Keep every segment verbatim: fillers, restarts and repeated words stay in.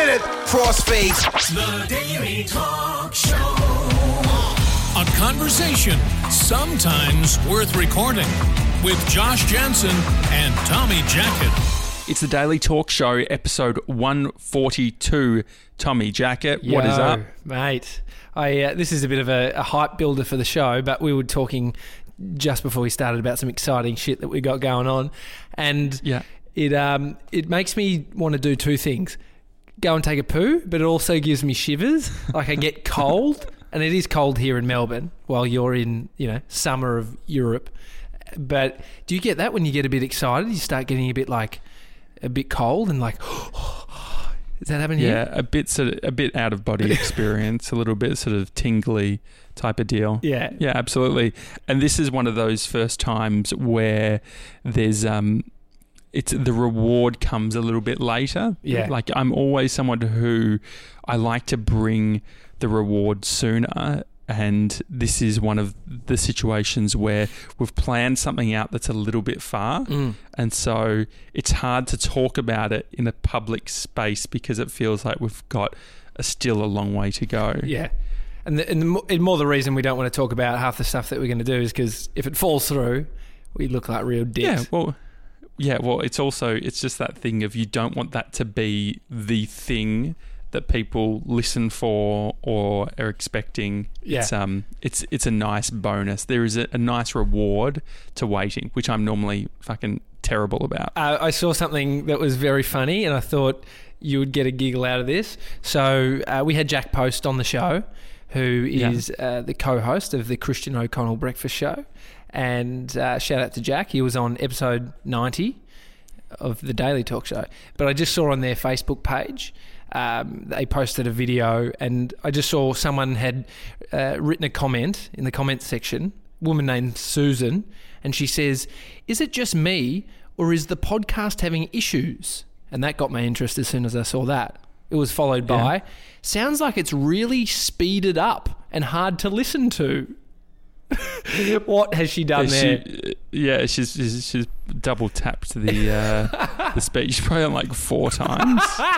minute. Crossfade. The Daily Talk Show. A conversation sometimes worth recording with Josh Jansen and Tommy Jackett. It's the Daily Talk Show, episode one forty-two. Tommy Jackett, what is Yo, up? Mate? I uh, this is a bit of a, a hype builder for the show, but we were talking just before we started about some exciting shit that we got going on, and Yeah. it um it makes me want to do two things: go and take a poo, but it also gives me shivers. Like I get cold, and it is cold here in Melbourne, while you're in you know summer of Europe. But do you get that when you get a bit excited? You start getting a bit like a bit cold and like. Does that happen here? Yeah, a bit sort of, a bit out of body experience, a little bit sort of tingly type of deal. Yeah. Yeah, absolutely. And this is one of those first times where there's um it's the reward comes a little bit later. Yeah. Like I'm always someone who I like to bring the reward sooner. And this is one of the situations where we've planned something out that's a little bit far. Mm. And so it's hard to talk about it in a public space because it feels like we've got a, still a long way to go. Yeah. And, the, and, the, mo- and more the reason we don't want to talk about half the stuff that we're going to do is because if it falls through, we look like real dicks. Yeah, well, yeah, well, it's also, it's just that thing of you don't want that to be the thing that people listen for or are expecting. Yeah. It's um it's it's a nice bonus. There is a, a nice reward to waiting, which I'm normally fucking terrible about. Uh, I saw something that was very funny and I thought you would get a giggle out of this. So uh, we had Jack Post on the show, who is yeah. uh, the co-host of the Christian O'Connell Breakfast Show. And uh, shout out to Jack. He was on episode ninety of the Daily Talk Show. But I just saw on their Facebook page, Um, they posted a video and I just saw someone had uh, written a comment in the comments section, a woman named Susan, and she says, "Is it just me or is the podcast having issues?" And that got my interest as soon as I saw that. It was followed by, yeah. "Sounds like it's really speeded up and hard to listen to." What has she done yeah, there? She, yeah, she's, she's she's double tapped the uh, the speech probably on like four times.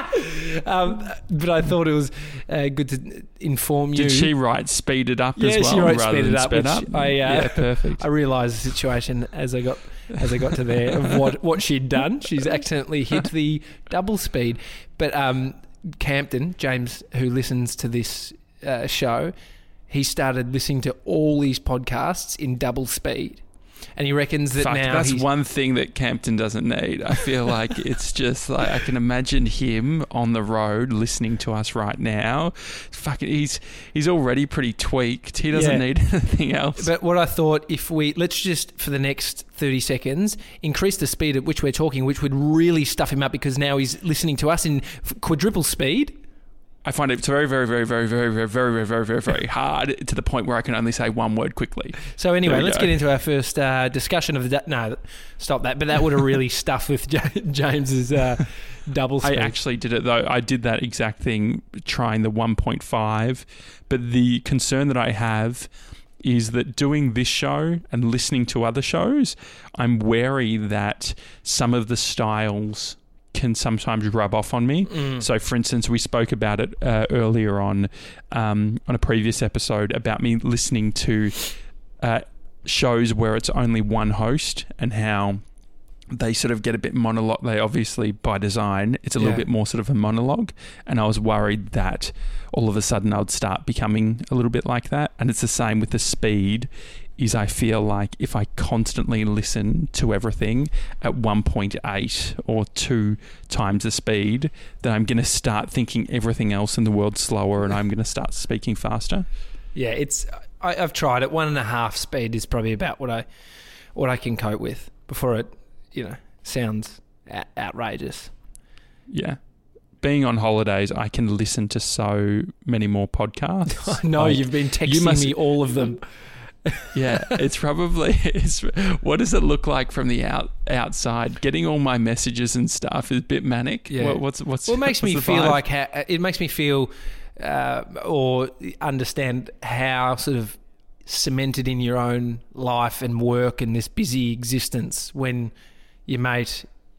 um, but I thought it was uh, good to inform you. Did she write "speed it up" yeah, as well? she wrote rather "speed it than up," sped which up? I uh, yeah, perfect. I realised the situation as I got as I got to there of what what she'd done. She's accidentally hit the double speed. But um, Campton James, who listens to this uh, show, he started listening to all these podcasts in double speed. And he reckons that Fuck, now that's he's... one thing that Campton doesn't need. I feel like it's just like I can imagine him on the road listening to us right now. Fucking, he's he's already pretty tweaked. He doesn't Yeah. need anything else. But what I thought, if we let's just for the next thirty seconds increase the speed at which we're talking, which would really stuff him up because now he's listening to us in quadruple speed. I find it very, very, very, very, very, very, very, very, very, very, very hard to the point where I can only say one word quickly. So anyway, let's go. get into our first uh, discussion of the... Da- no, stop that. But that would have really stuffed with J- James's uh, double speed. I actually did it though. I did that exact thing trying the one point five. But the concern that I have is that doing this show and listening to other shows, I'm wary that some of the styles can sometimes rub off on me. Mm. So, for instance, we spoke about it uh, earlier on um, on a previous episode about me listening to uh, shows where it's only one host and how they sort of get a bit monologue. They obviously, by design, it's a little Yeah. bit more sort of a monologue. And I was worried that all of a sudden I would start becoming a little bit like that. And it's the same with the speed. Is I feel like if I constantly listen to everything at one point eight or two times the speed, then I'm going to start thinking everything else in the world slower and I'm going to start speaking faster. Yeah, it's. I, I've tried it. One and a half speed is probably about what I, what I can cope with before it, you know, sounds a- outrageous. Yeah. Being on holidays, I can listen to so many more podcasts. I know, Like, you've been texting you must- me all of them. Yeah, it's probably it's what does it look like from the out outside? Getting all my messages and stuff is a bit manic. Yeah. What, what's what's Well, it makes what's me the feel vibe? like how, it makes me feel uh, or understand how sort of cemented in your own life and work and this busy existence when your mate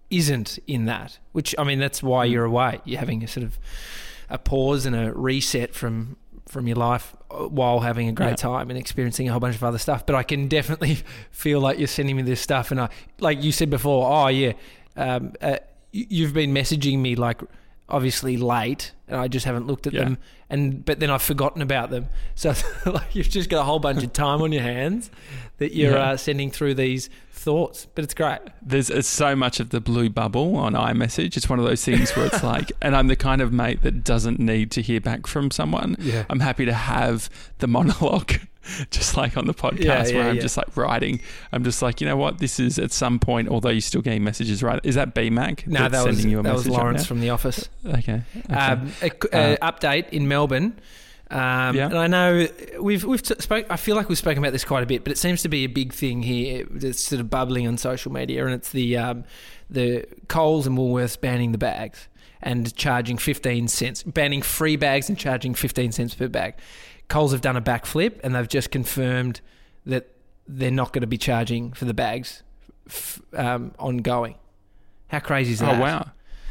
isn't in that, which, I mean, that's why you're away. You're having a sort of a pause and a reset from from your life while having a great yeah. time and experiencing a whole bunch of other stuff. But I can definitely feel like you're sending me this stuff. And I, like you said before, oh, yeah, um, uh, you've been messaging me like obviously late and I just haven't looked at yeah. them. And But then I've forgotten about them. So like you've just got a whole bunch of time on your hands that you're yeah. uh, sending through these thoughts, but it's great. There's uh, so much of the blue bubble on iMessage. It's one of those things where it's like, and I'm the kind of mate that doesn't need to hear back from someone. Yeah. I'm happy to have the monologue, just like on the podcast yeah, yeah, where I'm yeah. just like writing. I'm just like, you know what, this is at some point, although you're still getting messages, right? Is that B Mac? No, that was, you a that was Lawrence right from The Office. Okay. okay. Um, a, a uh, update in Melbourne. Um, yeah. And I know we've we've t- spoke. I feel like we've spoken about this quite a bit, but it seems to be a big thing here. It's sort of bubbling on social media, and it's the um, the Coles and Woolworths banning the bags and charging fifteen cents, banning free bags and charging fifteen cents per bag. Coles have done a backflip, and they've just confirmed that they're not going to be charging for the bags f- um, ongoing. How crazy is that? Oh wow!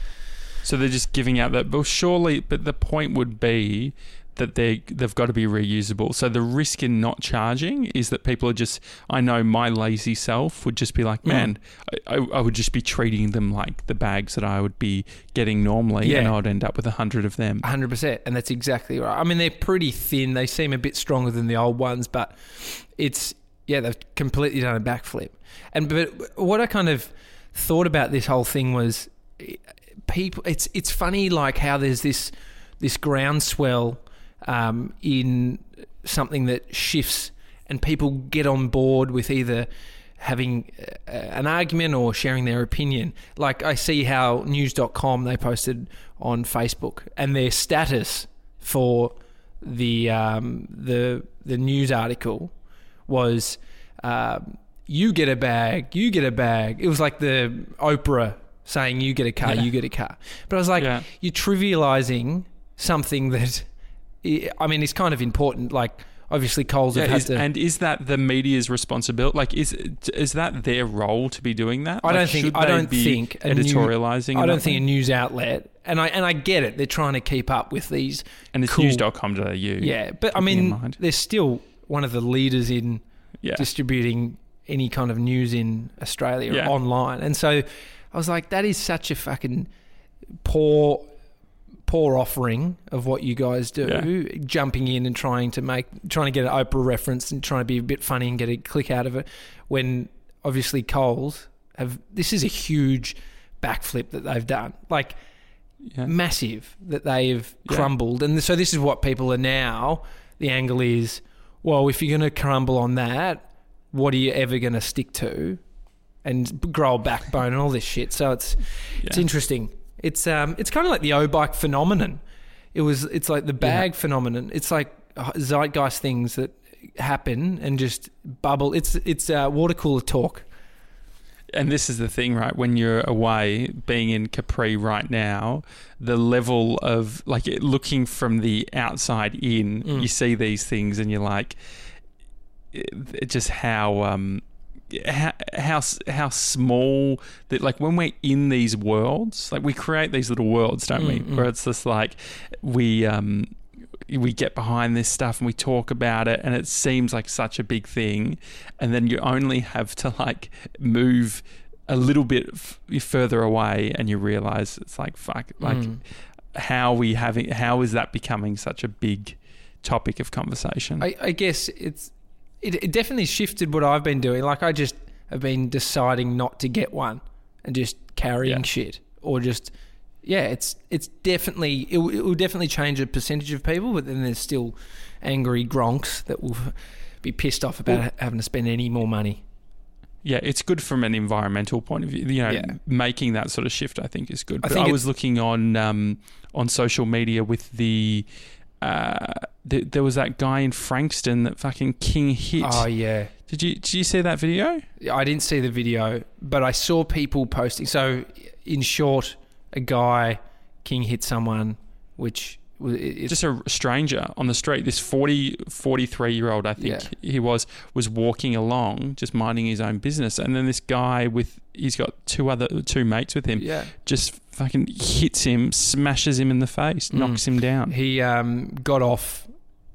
So they're just giving out that. Well, surely, but the point would be that they they've got to be reusable. So the risk in not charging is that people are just, I know my lazy self would just be like, man, mm. I, I would just be treating them like the bags that I would be getting normally, yeah. and I'd end up with a hundred of them. A hundred percent, and that's exactly right. I mean, they're pretty thin. They seem a bit stronger than the old ones, but it's, yeah, they've completely done a backflip. And but what I kind of thought about this whole thing was, people. It's it's funny, like how there's this this groundswell Um, in something that shifts and people get on board with either having uh, an argument or sharing their opinion. Like I see how news dot com, they posted on Facebook, and their status for the um, the the news article was um, you get a bag, you get a bag. It was like the Oprah saying you get a car, yeah. you get a car. But I was like, yeah. you're trivialising something that, I mean, it's kind of important. Like, obviously, Coles yeah, have had is, to... And is that the media's responsibility? Like, is is that their role to be doing that? I like, don't think. I don't think editorialising. New, I don't think way? a news outlet, and I and I get it. They're trying to keep up with these. And it's cool, news dot com dot a u. Yeah, but I mean, they're still one of the leaders in yeah. distributing any kind of news in Australia yeah. online, and so I was like, that is such a fucking poor. poor offering of what you guys do, yeah. jumping in and trying to make, trying to get an Oprah reference and trying to be a bit funny and get a click out of it, when obviously Coles have, this is a huge backflip that they've done, like yeah. massive, that they've yeah. crumbled. And so this is what people are now, the angle is, well, if you're going to crumble on that, what are you ever going to stick to and grow a backbone and all this shit? So it's yeah. it's interesting. It's um it's kind of like the O-bike phenomenon. It was it's like the bag yeah. phenomenon. It's like zeitgeist things that happen and just bubble. It's it's uh, water cooler talk. And this is the thing, right? When you're away, being in Capri right now, the level of like looking from the outside in, mm. you see these things and you're like, it, just how um. How, how how small that, like, when we're in these worlds, like we create these little worlds, don't we? Mm-hmm. Where it's just like we um we get behind this stuff and we talk about it, and it seems like such a big thing, and then you only have to like move a little bit f- further away, and you realize it's like fuck, like mm. how are we having how is that becoming such a big topic of conversation? I, I guess it's. It, it definitely shifted what I've been doing. Like, I just have been deciding not to get one and just carrying yeah. shit, or just, yeah, it's it's definitely, it, it will definitely change a percentage of people, but then there's still angry gronks that will be pissed off about well, having to spend any more money. Yeah, it's good from an environmental point of view. You know, yeah. making that sort of shift, I think, is good. I, but think I was looking on um, on social media with the... Uh, th- there was that guy in Frankston that fucking King hit. Oh yeah. Did you did you see that video? I didn't see the video, but I saw people posting. So, in short, a guy King hit someone, which It's just a stranger on the street. This forty, forty-three-year-old, I think Yeah. he was, was walking along, just minding his own business. And then this guy with, he's got two other, two mates with him, yeah. just fucking hits him, smashes him in the face, Mm. knocks him down. He um, got off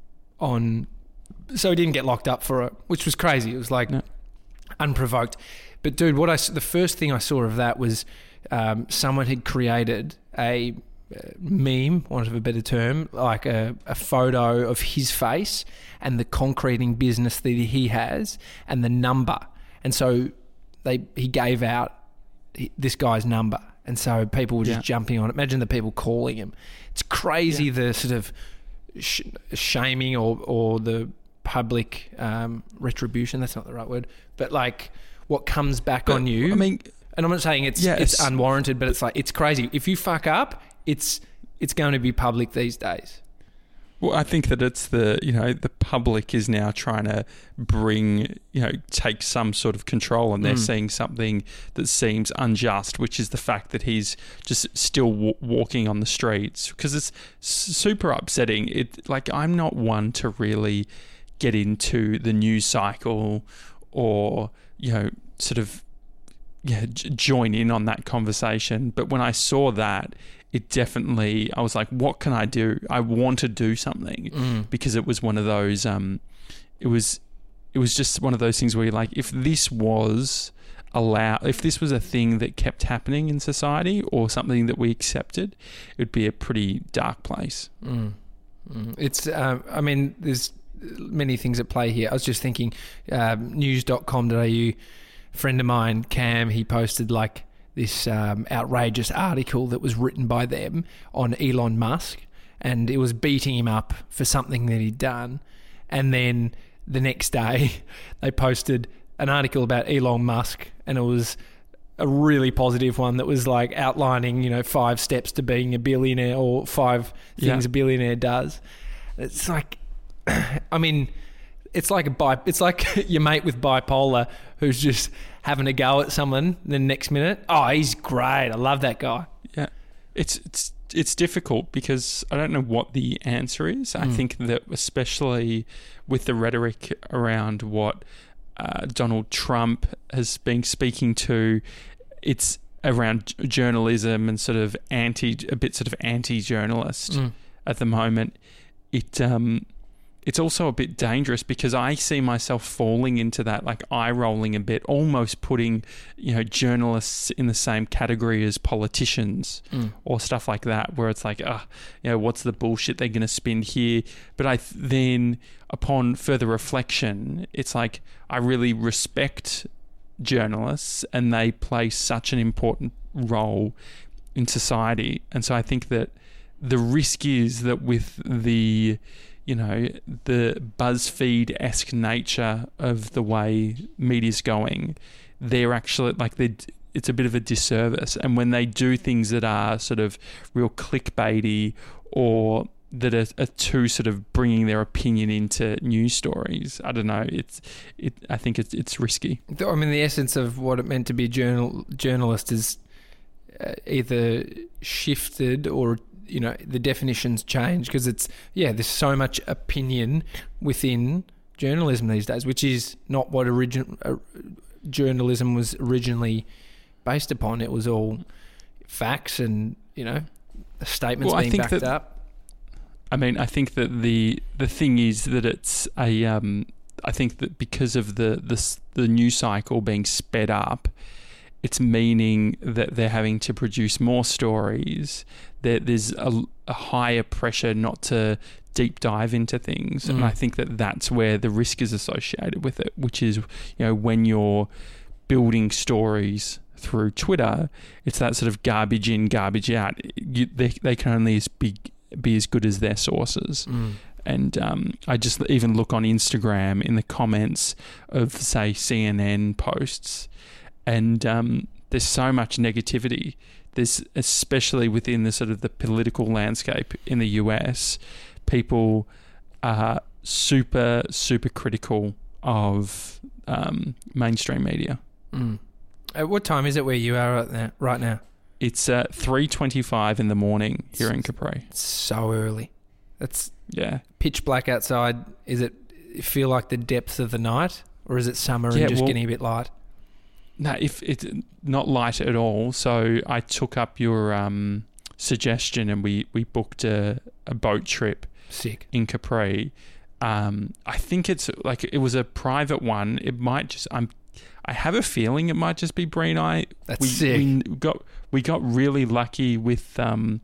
on, so he didn't get locked up for it, which was crazy. It was like No. unprovoked. But dude, what I s- the first thing I saw of that was um, someone had created a uh, meme, want of a better term, like a, a photo of his face and the concreting business that he has and the number. And so they he gave out he, this guy's number. And so people were just Yeah. jumping on it. Imagine the people calling him. It's crazy Yeah. the sort of sh- shaming or, or the public um, retribution. That's not the right word. But like what comes back But, on you. I mean, and I'm not saying it's Yeah, it's it's- unwarranted, but it's like it's crazy. If you fuck up, it's it's going to be public these days. well, I think that it's the, you know, the public is now trying to bring, you know, take some sort of control, and they're Mm. seeing something that seems unjust, which is the fact that he's just still w- walking on the streets, because it's s- super upsetting. It like I'm not one to really get into the news cycle or, you know, sort of yeah j- join in on that conversation, but when I saw that, it definitely, I was like, what can I do? I want to do something, Mm. because it was one of those, um, it was, it was just one of those things where you're like, if this was allowed, if this was a thing that kept happening in society or something that we accepted, it would be a pretty dark place. Mm. Mm. It's, um, I mean, there's many things at play here. I was just thinking, um, news dot com dot a u, friend of mine, Cam, he posted like this um, outrageous article that was written by them on Elon Musk, and it was beating him up for something that he'd done. And then the next day, they posted an article about Elon Musk, and it was a really positive one that was like outlining, you know, five steps to being a billionaire or five things Yeah. a billionaire does. It's like, I mean, it's like a bi- it's like your mate with bipolar who's just having a go at someone. The next minute, oh, he's great. I love that guy. Yeah, it's it's it's difficult because I don't know what the answer is. I Mm. think that especially with the rhetoric around what uh, Donald Trump has been speaking to, it's around j- journalism and sort of anti, a bit sort of anti-journalist Mm. at the moment. It um. It's also a bit dangerous because I see myself falling into that, like eye rolling a bit, almost putting, you know, journalists in the same category as politicians Mm. or stuff like that, where it's like, ah, you know, what's the bullshit they're going to spin here? But I th- then, upon further reflection, it's like I really respect journalists and they play such an important role in society. And so I think that the risk is that with the, you know, the BuzzFeed-esque nature of the way media's going, they're actually like they. It's a bit of a disservice, and when they do things that are sort of real clickbaity or that are, are too sort of bringing their opinion into news stories, I don't know. It's it. I think it's it's risky. I mean, the essence of what it meant to be a journal journalist is uh, either shifted or, you know, the definitions change, because it's, yeah, there's so much opinion within journalism these days, which is not what origin, uh, journalism was originally based upon. It was all facts and, you know, statements Well, I being think backed that- up. I mean, I think that the the thing is that it's a. Um, I think that because of the the s- the news cycle being sped up, it's meaning that they're having to produce more stories. That there's a, a higher pressure not to deep dive into things, Mm. and I think that that's where the risk is associated with it. Which is, you know, when you're building stories through Twitter, it's that sort of garbage in, garbage out. You, they they can only as be be as good as their sources. Mm. And um, I just even look on Instagram in the comments of, say, C N N posts, and um, there's so much negativity. There's, especially within the sort of the political landscape in the U S, people are super, super critical of um, mainstream media. Mm. At what time is it where you are right now? Right now? It's uh, three twenty-five in the morning here in Capri. It's so early. It's Yeah. pitch black outside. Is it feel like the depth of the night, or is it summer Yeah, and just well- getting a bit light? No, if it's not light at all. So I took up your um, suggestion and we, we booked a, a boat trip Sick. in Capri. Um, I think it's like it was a private one. It might just I'm I have a feeling it might just be Bree and I. That's we, sick. We got we got really lucky with um,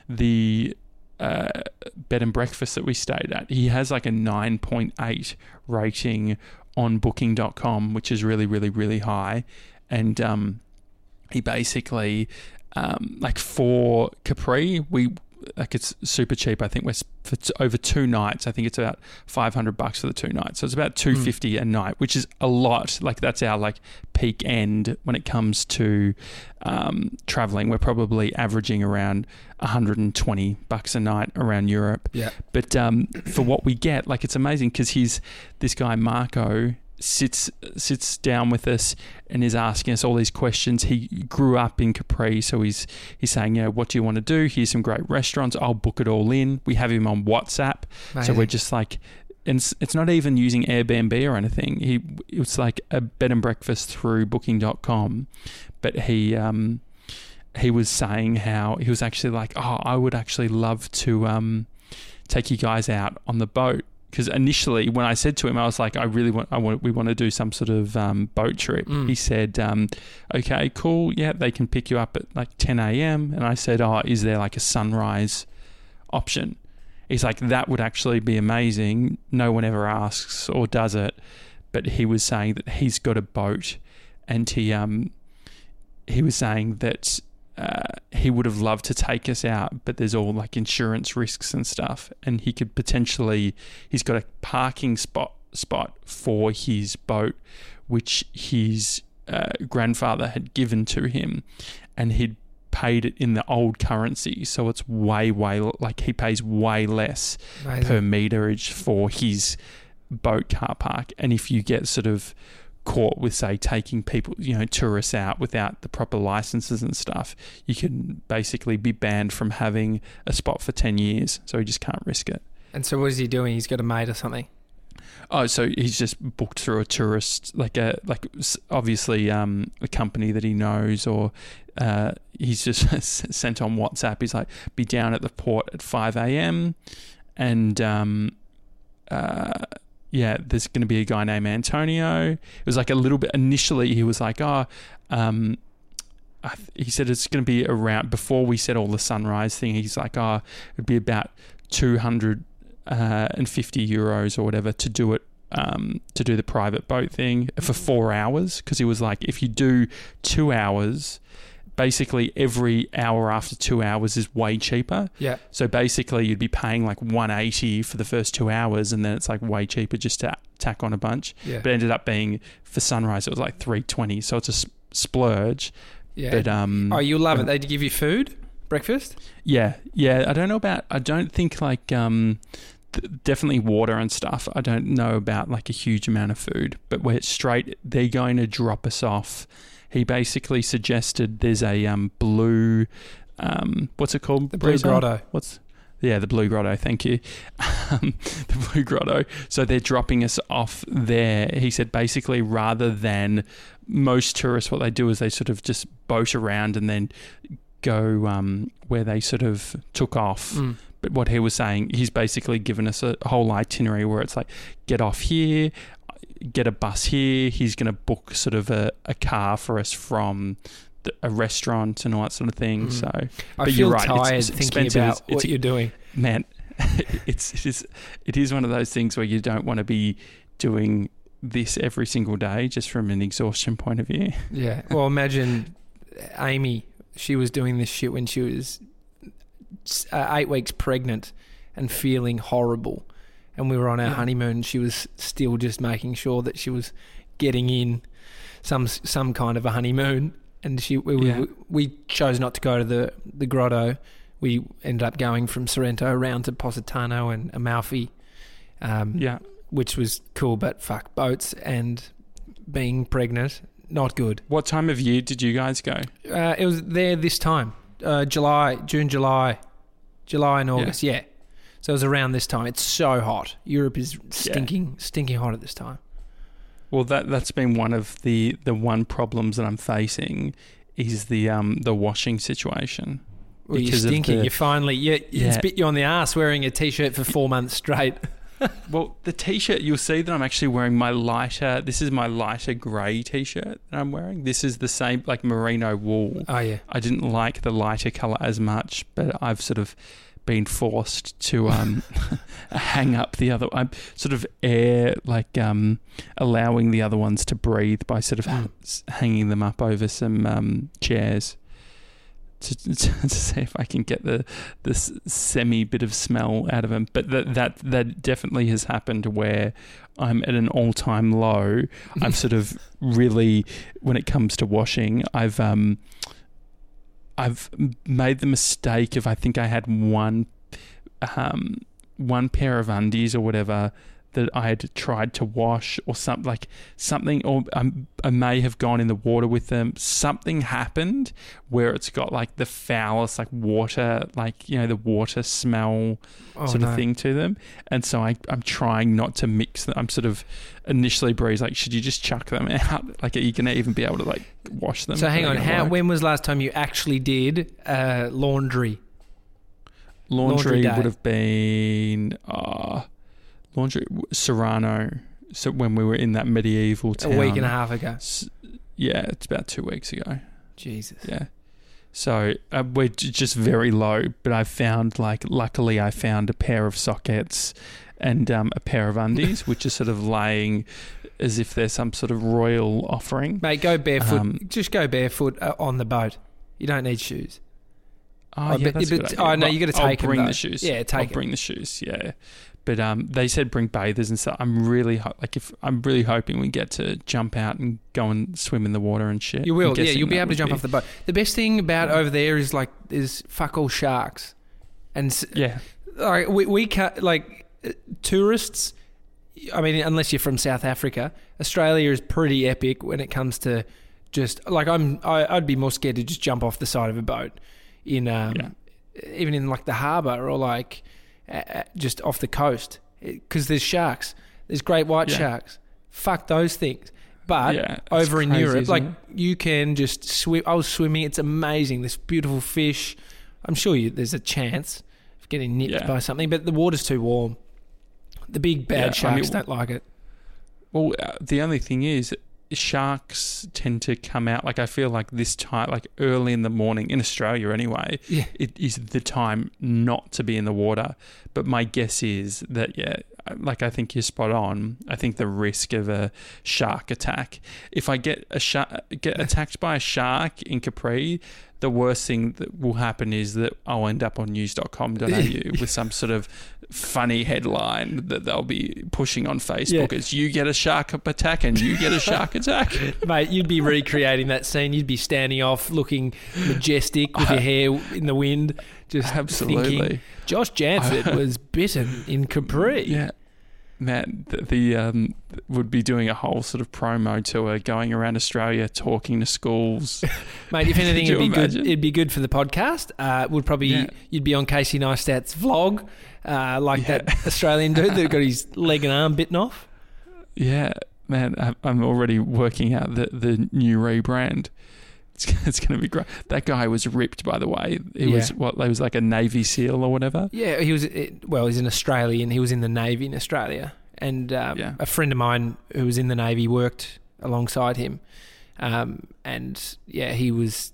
the uh, bed and breakfast that we stayed at. He has like a nine point eight rating on booking dot com, which is really, really, really high. And um, he basically, um, like for Capri, we like it's super cheap. I think we're s- for t- over two nights. I think it's about five hundred bucks for the two nights. So it's about two fifty mm. a night, which is a lot. Like that's our like peak end when it comes to um, traveling. We're probably averaging around one hundred twenty bucks a night around Europe. Yeah. But um, for what we get, like it's amazing because he's this guy Marco sits sits down with us and is asking us all these questions. He grew up in Capri, so he's he's saying, you know, what do you want to do? Here's some great restaurants. I'll book it all in. We have him on WhatsApp, Amazing. so we're just like, and it's, it's not even using Airbnb or anything. He it's like a bed and breakfast through booking dot com, but he um he was saying how he was actually like, oh, I would actually love to um take you guys out on the boat. Because initially, when I said to him, I was like, "I really want, I want, we want to do some sort of um, boat trip." Mm. He said, um, "Okay, cool, yeah, they can pick you up at like ten a.m." And I said, "Oh, is there like a sunrise option?" He's like, "That would actually be amazing." No one ever asks or does it, but he was saying that he's got a boat, and he um he was saying that. Uh, he would have loved to take us out, but there's all like insurance risks and stuff, and he could potentially he's got a parking spot spot for his boat which his uh, grandfather had given to him, and he'd paid it in the old currency, so it's way way like he pays way less Amazing. per meterage for his boat car park. And if you get sort of caught with, say, taking people, you know, tourists out without the proper licenses and stuff, you can basically be banned from having a spot for ten years. So he just can't risk it. And so what is he doing? He's got a mate or something? Oh, so he's just booked through a tourist, like a like obviously um, a company that he knows, or uh, he's just sent on WhatsApp. He's like, be down at the port at five a.m. and um, uh, yeah, there's going to be a guy named Antonio. It was like a little bit initially. He was like, oh, um, I th- he said it's going to be around before we said all the sunrise thing. He's like, oh, it'd be about two hundred fifty euros or whatever to do it, um, to do the private boat thing for four hours. Because he was like, if you do two hours, basically every hour after two hours is way cheaper. Yeah. So basically you'd be paying like one hundred eighty for the first two hours, and then it's like way cheaper just to tack on a bunch. Yeah. But it ended up being, for sunrise, it was like three hundred twenty. So it's a s- splurge. Yeah. But um, oh, you'll love uh, it. They give you food, breakfast. Yeah, yeah. I don't know about. I don't think like um, th- definitely water and stuff. I don't know about like a huge amount of food. But we're straight. They're going to drop us off. He basically suggested there's a um blue, um what's it called? The Blue Breezer? Grotto. What's yeah the Blue Grotto? Thank you, um, the Blue Grotto. So they're dropping us off there. He said basically rather than most tourists, what they do is they sort of just boat around and then go um, where they sort of took off. Mm. But what he was saying, he's basically given us a whole itinerary where it's like, get off here, get a bus here. He's going to book sort of a, a car for us from the, a restaurant and all that sort of thing. Mm. So, I but feel you're right, tired it's, it's thinking expensive. about It's, what you're doing. Man, it's it is it is one of those things where you don't want to be doing this every single day, just from an exhaustion point of view. Yeah. Well, imagine Amy. She was doing this shit when she was uh, eight weeks pregnant and feeling horrible. And we were on our Yeah. honeymoon. She was still just making sure that she was getting in some some kind of a honeymoon. And she we, Yeah. we, we chose not to go to the, the grotto. We ended up going from Sorrento around to Positano and Amalfi. Um, Yeah. which was cool, but fuck, boats and being pregnant, not good. What time of year did you guys go? Uh, it was there this time, uh, July, June, July, July and August. Yeah. yeah, so it was around this time. It's so hot. Europe is stinking, yeah. stinking hot at this time. Well, that that's been one of the, the one problems that I'm facing is the um the washing situation. Well, you're stinking. The, you finally, you, you yeah. spit you on the ass wearing a t-shirt for four months straight. Well, the t-shirt, you'll see that I'm actually wearing my lighter, this is my lighter grey t-shirt that I'm wearing. This is the same, like merino wool. Oh, yeah. I didn't like the lighter colour as much, but I've sort of been forced to um, hang up the other, I'm sort of air, like um, allowing the other ones to breathe by sort of mm. hanging them up over some um, chairs. To, to, to see if I can get the this semi bit of smell out of them, but that that that definitely has happened where I'm at an all time low. I've sort of really, when it comes to washing, I've um I've made the mistake of I think I had one um one pair of undies or whatever that I had tried to wash or something like something, or um, I may have gone in the water with them. Something happened where it's got like the foulest, like water, like, you know, the water smell oh, sort no. of thing to them. And so I, I'm trying not to mix them. I'm sort of initially Bree's like, should you just chuck them out? Like, are you going to even be able to like wash them? So hang on, how, work? when was last time you actually did uh, laundry? Laundry, laundry would have been... Uh, Laundry, Serrano, so when we were in that medieval town. A week and a half ago. Yeah, it's about two weeks ago. Jesus. Yeah. So uh, we're j- just very low, but I found, like, luckily I found a pair of sockets and um, a pair of undies, which are sort of laying as if they're some sort of royal offering. Mate, go barefoot. Um, just go barefoot uh, on the boat. You don't need shoes. Oh, oh yeah, that's but, a good idea. Oh, no, you got to take I'll bring them, the shoes. Yeah, take I'll them. bring the shoes, yeah. But um, they said bring bathers and stuff. I'm really ho- like if I'm really hoping we get to jump out and go and swim in the water and shit. You will, yeah. You'll be able to jump be... off the boat. The best thing about yeah. over there is like there's fuck all sharks, and yeah, like we we can't, like tourists. I mean, unless you're from South Africa, Australia is pretty epic when it comes to just like I'm. I, I'd be more scared to just jump off the side of a boat in um, yeah. even in like the harbour or like. Uh, just off the coast because there's sharks, there's great white yeah. sharks. Fuck those things. But yeah, over in crazy, Europe, like it? You can just swim. I was swimming. It's amazing. This beautiful fish. I'm sure you, there's a chance of getting nipped yeah. by something, but the water's too warm. The big bad yeah, sharks I mean, don't like it. Well, uh, the only thing is, sharks tend to come out, like I feel like this time, like early in the morning in Australia anyway, yeah. it is the time not to be in the water. But my guess is that, yeah, like I think you're spot on. I think the risk of a shark attack, if I get a shark, get attacked by a shark in Capri, the worst thing that will happen is that I'll end up on news dot com dot a u with some sort of funny headline that they'll be pushing on Facebook. Yeah. It's you get a shark attack and you get a shark attack. Mate, you'd be recreating that scene. You'd be standing off looking majestic with your hair in the wind, just absolutely thinking, Josh Janford was bitten in Capri. Yeah. Matt, the, the um, would be doing a whole sort of promo tour, going around Australia, talking to schools. Mate, if anything, it'd be imagine? good. It'd be good for the podcast. Uh, would probably yeah. you'd be on Casey Neistat's vlog, uh, like yeah. that Australian dude that got his leg and arm bitten off. Yeah, man, I'm already working out the the new rebrand. It's, it's going to be great. That guy was ripped, by the way. He yeah. was what? He was like a Navy SEAL or whatever. Yeah, he was. Well, he's an Australian. He was in the Navy in Australia, and um, yeah. a friend of mine who was in the Navy worked alongside him, um, and yeah, he was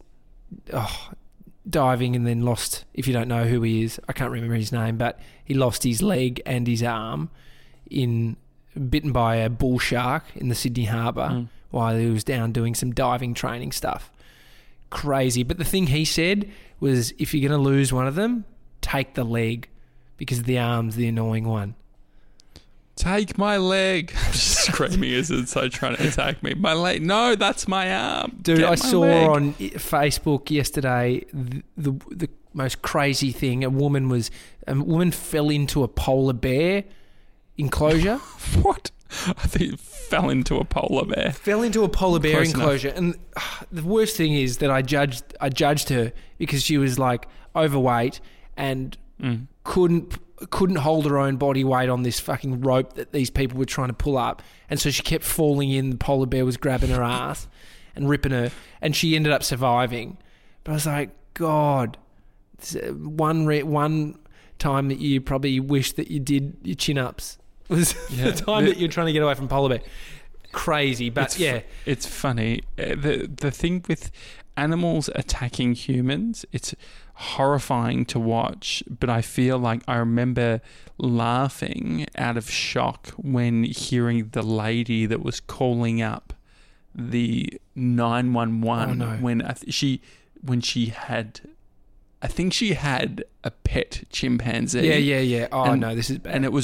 oh, diving and then lost. If you don't know who he is, I can't remember his name, but he lost his leg and his arm in bitten by a bull shark in the Sydney Harbour mm. while he was down doing some diving training stuff. Crazy. But the thing he said was, if you're going to lose one of them, take the leg, because the arm's the annoying one. Take my leg. I'm just screaming as it's so trying to attack me. My leg. No, that's my arm. Dude, Get I saw leg. on Facebook yesterday the, the the most crazy thing. A woman was a woman fell into a polar bear enclosure. What? I think it fell into a polar bear. Fell into a polar bear Close enclosure, and uh, the worst thing is that I judged I judged her because she was like overweight and Mm. couldn't couldn't hold her own body weight on this fucking rope that these people were trying to pull up, and so she kept falling in. The polar bear was grabbing her ass and ripping her, and she ended up surviving. But I was like, God, one re- one time that you probably wish that you did your chin ups was Yeah. the time The- that you're trying to get away from polar bear. Crazy, but it's yeah. fu- it's funny. Uh, The the thing with animals attacking humans, it's horrifying to watch, but I feel like I remember laughing out of shock when hearing the lady that was calling up the nine one one Oh, no. when I th- she when she had I think she had a pet chimpanzee. Yeah, yeah, yeah. Oh, And- no, this is bad. And it was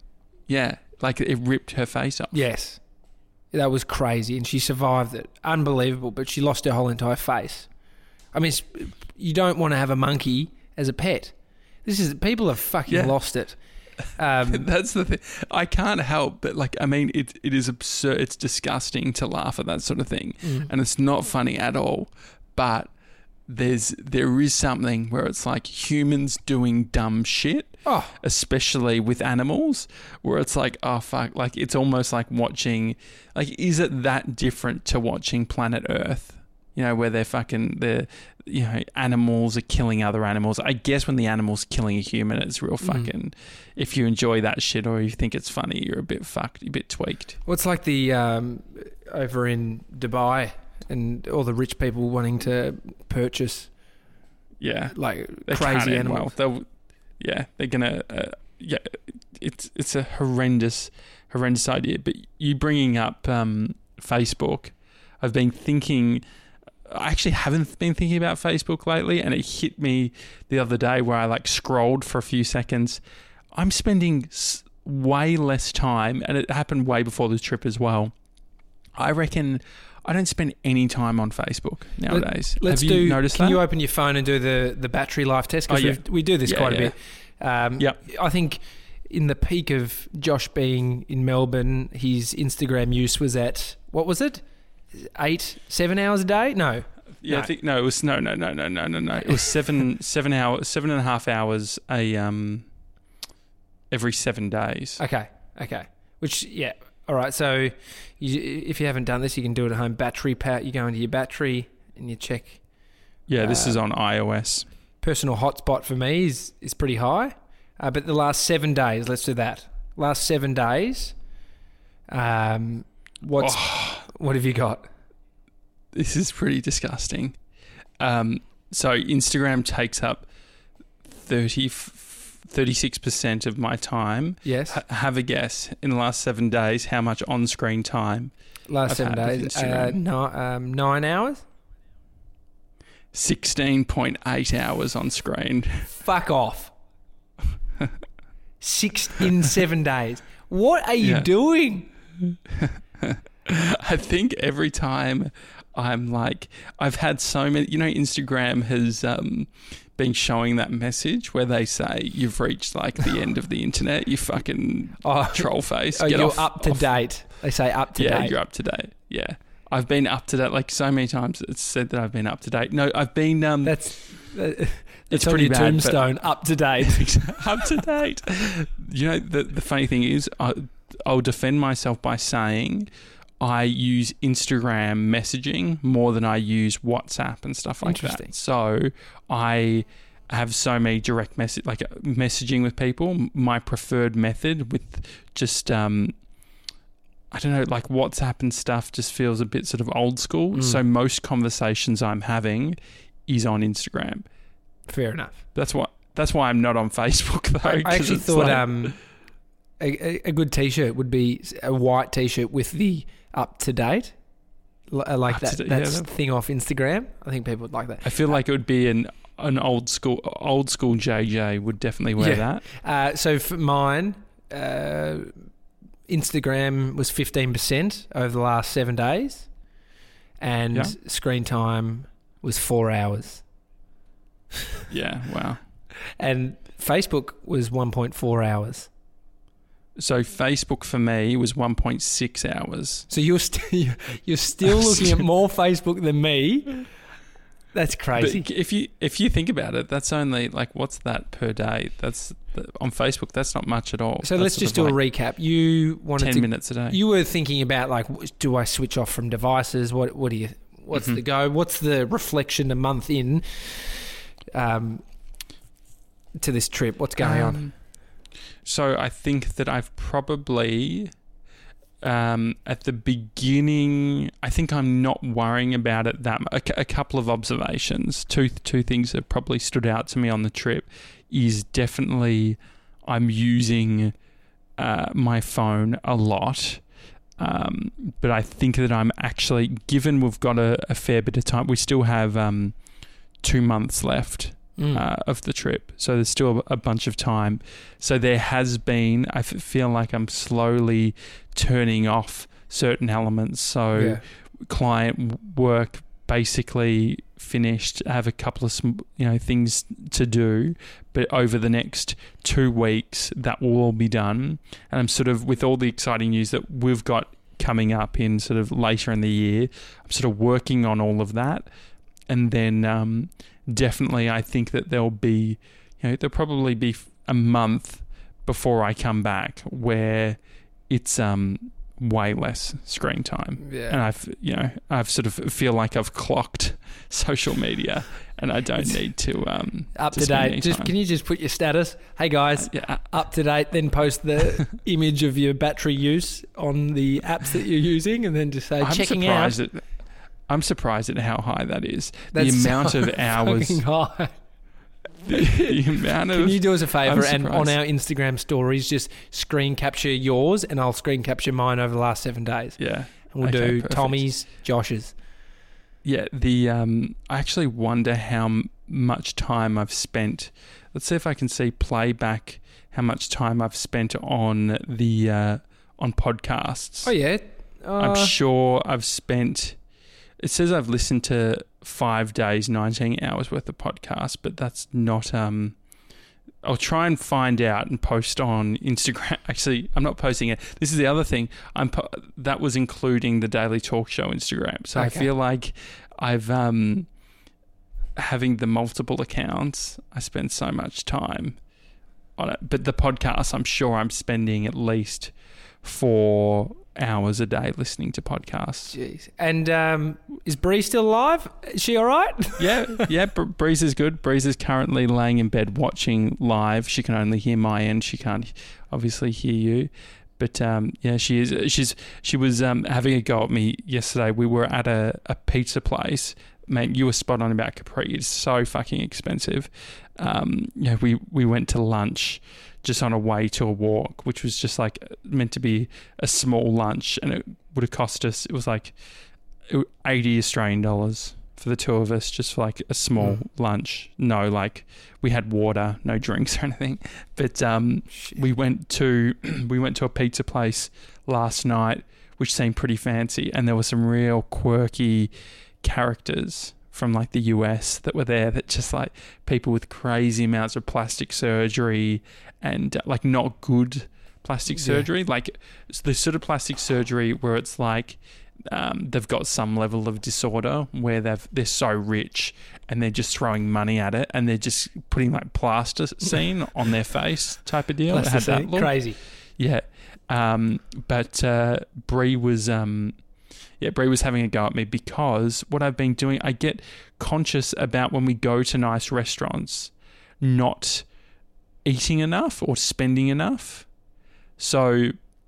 yeah, like it ripped her face off. Yes. That was crazy, and she survived it. Unbelievable, but she lost her whole entire face. I mean, it's, you don't want to have a monkey as a pet. This is people have fucking Yeah. lost it. Um, That's the thing. I can't help but, like, I mean, it it is absurd. It's disgusting to laugh at that sort of thing, Mm. and it's not funny at all. But there's there is something where it's like humans doing dumb shit, oh, especially with animals, where it's like, oh fuck, like it's almost like watching, like, is it that different to watching Planet Earth? You know, where they're fucking, the you know, animals are killing other animals. I guess when the animal's killing a human, it's real fucking, if you enjoy that shit or you think it's funny, you're a bit fucked, you're a bit tweaked. what's like the um, over in Dubai and all the rich people wanting to purchase Yeah. like They can't crazy end animals. well. They'll, yeah, they're gonna. Uh, yeah, it's it's a horrendous, horrendous idea. But you bringing up um, Facebook, I've been thinking. I actually haven't been thinking about Facebook lately, and it hit me the other day where I like scrolled for a few seconds. I'm spending s- way less time, and it happened way before the trip as well. I reckon I don't spend any time on Facebook nowadays. Let's Have you do. noticed Can that? you open your phone and do the, the battery life test? Because Oh, yeah. we do this Yeah, quite yeah. a bit. Um, Yep. I think in the peak of Josh being in Melbourne, his Instagram use was at, what was it? Eight, seven hours a day? No. Yeah, No. I think no. It was no, no, no, no, no, no, no. It was seven, seven hours, seven and a half hours a um, every seven days. Okay. Okay. Which, yeah. All right. So you, if you haven't done this, you can do it at home. Battery power. You go into your battery and you check. Yeah, this Uh, is on iOS. Personal hotspot for me is, is pretty high. Uh, but the last seven days, let's do that. Last seven days, um, what's Oh. what have you got? This is pretty disgusting. Um, so Instagram takes up thirty, thirty-six percent of my time. Yes, H- have a guess in the last seven days how much on-screen time? last I've seven had with days. Uh, Instagram. no, um, nine hours. sixteen point eight hours on screen. Fuck off. Six in seven days. What are you Yeah. doing? I think every time I'm like, I've had so many, you know, Instagram has um, been showing that message where they say you've reached like the end of the internet, you fucking Oh, troll face. oh Get you're off- up to off- date. They say up to Yeah, date. you're up to date. Yeah. I've been up to date like so many times. It's said that I've been up to date. No, I've been. Um, That's uh, it's it's on pretty your bad, but- tombstone. Up to date. up to date. You know, the the funny thing is, I, I'll defend myself by saying I use Instagram messaging more than I use WhatsApp and stuff like Interesting. that. So I have so many direct message, like uh, messaging with people. My preferred method with just, um, I don't know, like WhatsApp and stuff just feels a bit sort of old school. Mm. So most conversations I'm having is on Instagram. Fair enough. That's why. That's why I'm not on Facebook though. I 'cause actually it's thought like- um, a, a- a good T-shirt would be a white T-shirt with the up to date, L- uh, like Up that to date, yeah, that's that- thing off Instagram. I think people would like that. I feel like it would be an an old school old school J J would definitely wear Yeah. that. Uh, so for mine, uh, Instagram was fifteen percent over the last seven days, and Yeah. screen time was four hours, Yeah, wow. and Facebook was one point four hours. So Facebook for me was one point six hours. So you're st- you're still looking at more Facebook than me. That's crazy. But if you if you think about it, that's only like, what's that per day? That's on Facebook. That's not much at all. So that's let's just do like a recap. You wanted ten to, minutes a day. You were thinking about like, do I switch off from devices? What what do you? What's mm-hmm. the go? What's the reflection a month in? Um, to this trip, what's going um, on? So I think that I've probably. Um, at the beginning, I think I'm not worrying about it that much. A, a couple of observations. Two two things that probably stood out to me on the trip is definitely I'm using uh, my phone a lot. Um, but I think that I'm actually, given we've got a, a fair bit of time, we still have um, two months left. Mm. Uh, of the trip, so there's still a bunch of time. So there has been, I feel like I'm slowly turning off certain elements. So yeah. client work basically finished. I have a couple of you know things to do, but over the next two weeks that will all be done. And I'm sort of, with all the exciting news that we've got coming up in sort of later in the year, I'm sort of working on all of that. And then um, definitely I think that there'll be, you know, there'll probably be a month before I come back where it's um, way less screen time. Yeah. And I've, you know, I've sort of feel like I've clocked social media and I don't it's need to... Um, up to, to date. any Just time. Can you just put your status? Hey guys, uh, yeah. up to date, then post the image of your battery use on the apps that you're using and then just say, I'm checking surprised out. At, I'm surprised at how high that is. That's the amount so of hours... fucking high. The, the amount of... Can you do us a favour and surprised. on our Instagram stories just screen capture yours and I'll screen capture mine over the last seven days. Yeah. And we'll okay, do perfect. Tommy's, Josh's. Yeah, the um, I actually wonder how m- much time I've spent. Let's see if I can see playback how much time I've spent on the uh, on podcasts. Oh yeah. Uh, I'm sure I've spent... It says I've listened to five days, nineteen hours worth of podcasts, but that's not... Um, I'll try and find out and post on Instagram. Actually, I'm not posting it. This is the other thing. I'm po- that was including the Daily Talk Show Instagram. So okay. I feel like I've... Um, having the multiple accounts, I spend so much time on it. But the podcast, I'm sure I'm spending at least four hours a day listening to podcasts. Jeez. And um, is Bree still alive? Is she all right? yeah, yeah. Br- Breeze is good. Breeze is currently laying in bed watching live. She can only hear my end. She can't obviously hear you. But um, yeah, she is. She's she was um, having a go at me yesterday. We were at a, a pizza place. Mate, you were spot on about Capri. It's so fucking expensive. Um, yeah, we we went to lunch just on a way to a walk, which was just like meant to be a small lunch, and it would have cost us, it was like eighty Australian dollars for the two of us, just for like a small mm. lunch. No, like we had water, no drinks or anything. But um, we went to we went to a pizza place last night, which seemed pretty fancy, and there were some real quirky characters from like the U S that were there, that just like people with crazy amounts of plastic surgery and uh, like not good plastic surgery, yeah. like the sort of plastic surgery where it's like um, they've got some level of disorder where they've they're so rich and they're just throwing money at it and they're just putting like plasticine on their face type of deal. It had that look. Crazy. Yeah. Um, but uh, Bree was... Um, Yeah, Bree was having a go at me because what I've been doing, I get conscious about when we go to nice restaurants, not eating enough or spending enough. So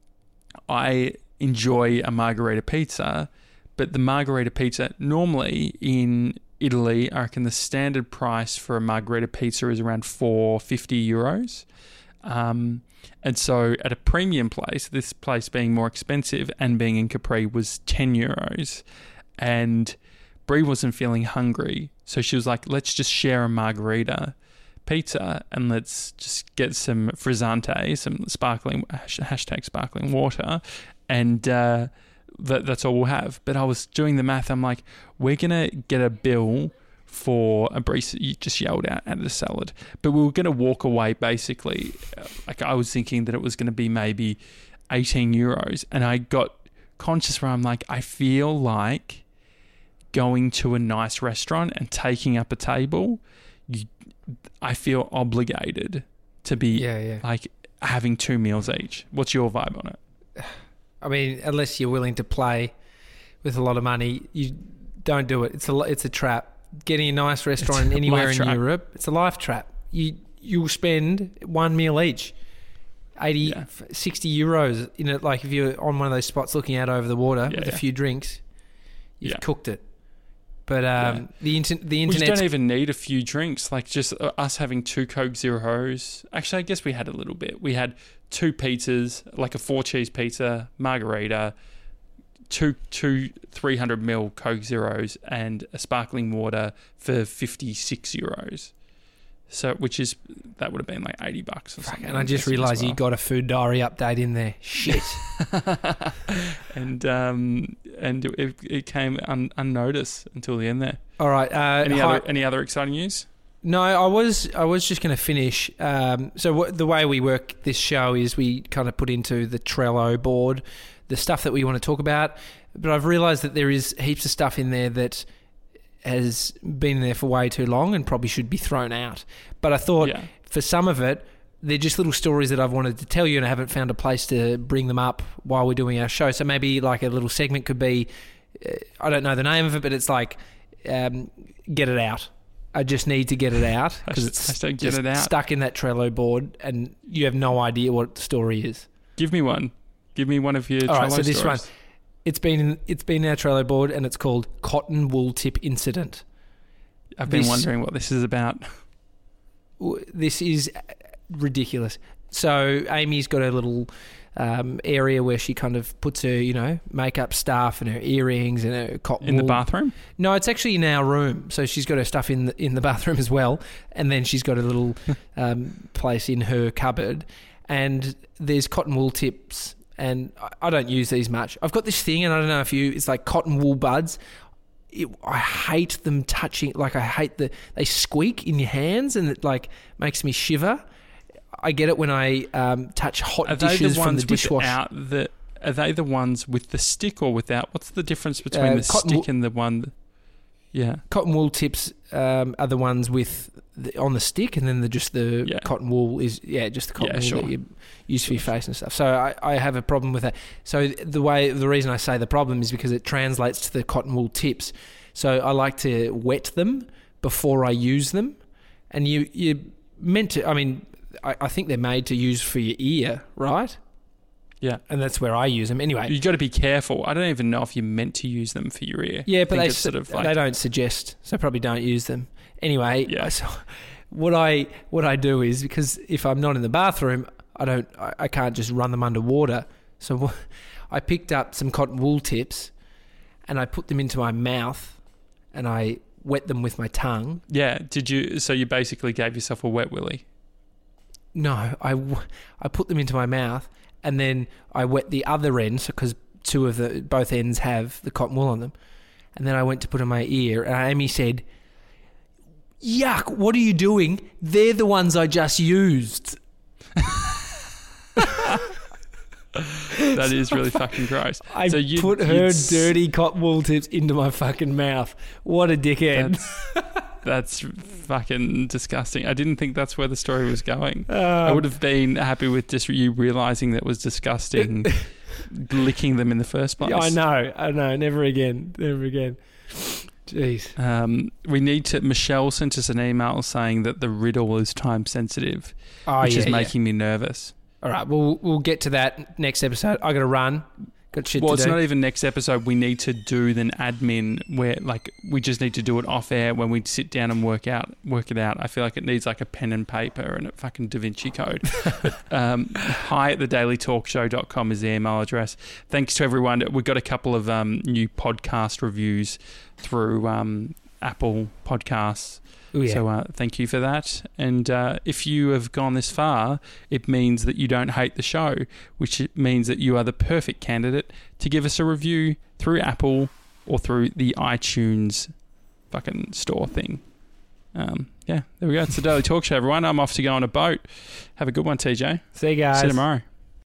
I enjoy a margherita pizza, but the margherita pizza, normally in Italy, I reckon the standard price for a margherita pizza is around four hundred fifty euros. Um, and so at a premium place, this place being more expensive and being in Capri was ten euros, and Bree wasn't feeling hungry. So she was like, let's just share a margherita pizza and let's just get some frizzante, some sparkling, hashtag sparkling water. And, uh, that, that's all we'll have. But I was doing the math. I'm like, we're going to get a bill for a brace. You just yelled out at the salad. But we were going to walk away basically. Like I was thinking that it was going to be maybe eighteen euros. And I got conscious where I'm like, I feel like going to a nice restaurant and taking up a table, you, I feel obligated to be Yeah, yeah. like having two meals each. What's your vibe on it? I mean, unless you're willing to play with a lot of money, you don't do it. It's a it's a trap. Getting a nice restaurant It's a anywhere life in trap. Europe, it's a life trap. You you'll spend one meal each, eighty, Yeah. sixty euros in it. Like if you're on one of those spots looking out over the water Yeah, with yeah. a few drinks, you've Yeah. cooked it. But um, Yeah. the inter- the We just internet. don't even need a few drinks. Like just uh, us having two Coke Zeros. Actually, I guess we had a little bit. We had two pizzas, like a four cheese pizza, margarita, two two three hundred mil Coke Zeros, and a sparkling water for fifty six euros. So, which is that would have been like eighty bucks or something. And I I'm just guessing as realised you well. got a food diary update in there. Shit. and um and it, it came un, unnoticed until the end there. All right. Uh, Any hi- other any other exciting news? No, I was I was just going to finish. Um, so what, the way we work this show is we kind of put into the Trello board the stuff that we want to talk about. But I've realised that there is heaps of stuff in there that has been there for way too long and probably should be thrown out. But I thought Yeah. for some of it, they're just little stories that I've wanted to tell you and I haven't found a place to bring them up while we're doing our show. So maybe like a little segment could be, uh, I don't know the name of it, but it's like, um, get it out. I just need to get it out because it's Hashtag get just it out. stuck in that Trello board and you have no idea what the story is. Give me one. Give me one of your All Trello right, so this stories. one, it's been in, it's been in our Trello board and it's called Cotton Wool Tip Incident. I've been this- wondering what this is about. W- This is ridiculous. So Amy's got a little um, area where she kind of puts her, you know, makeup stuff and her earrings and her cotton In the wool. bathroom? No, it's actually in our room. So she's got her stuff in the, in the bathroom as well, and then she's got a little um, place in her cupboard. And there's cotton wool tips, and I, I don't use these much. I've got this thing, and I don't know if you. It's like cotton wool buds. It, I hate them touching. Like I hate the they squeak in your hands, and it like makes me shiver. I get it when I um, touch hot Are they dishes the from the ones dishwasher. without the... Are they the ones with the stick or without? What's the difference between Uh, the cotton stick wool- and the one... Yeah. Cotton wool tips um, are the ones with the, on the stick, and then the just the Yeah. cotton wool is yeah just the cotton Yeah, wool sure. that you use for your face and stuff. So I, I have a problem with that. So the way the reason I say the problem is because it translates to the cotton wool tips. So I like to wet them before I use them, and you you meant to. I mean, I, I think they're made to use for your ear, right? Yeah. And that's where I use them anyway. You got to be careful. I don't even know if you're meant to use them for your ear. Yeah, I but think they it's sort of like... they don't suggest, so probably don't use them. Anyway, Yeah. so what I what I do is because if I'm not in the bathroom, I don't I, I can't just run them underwater. So what, I picked up some cotton wool tips, and I put them into my mouth, and I wet them with my tongue. Yeah. Did you... So you basically gave yourself a wet willy. No, I, w- I put them into my mouth, and then I wet the other end because two of the both ends have the cotton wool on them, and then I went to put in my ear, and Amy said, "Yuck! What are you doing? They're the ones I just used." That is really fucking gross. I so you, put her you'd s- dirty cotton wool tips into my fucking mouth. What a dickhead! That's, that's fucking disgusting. I didn't think that's where the story was going. Um, I would have been happy with just you realizing that was disgusting, licking them in the first place. Yeah, I know, I know. Never again. Never again. Jeez. Um, we need to. Michelle sent us an email saying that the riddle is time sensitive, Oh, which yeah, is yeah. making me nervous. All right, we'll we'll get to that next episode. I got to run. Got shit Well, to it's do. not even next episode. We need to do an admin where, like, we just need to do it off air when we sit down and work out work it out. I feel like it needs like a pen and paper and a fucking Da Vinci Code. But, um, hi at the daily talk show dot com is the email address. Thanks to everyone. We got a couple of um, new podcast reviews through um, Apple Podcasts. Ooh, yeah. So uh, thank you for that. And uh, if you have gone this far, it means that you don't hate the show, which means that you are the perfect candidate to give us a review through Apple or through the iTunes fucking store thing. Um, yeah, there we go. It's the Daily Talk Show, everyone. I'm off to go on a boat. Have a good one, T J. See you guys. See you tomorrow.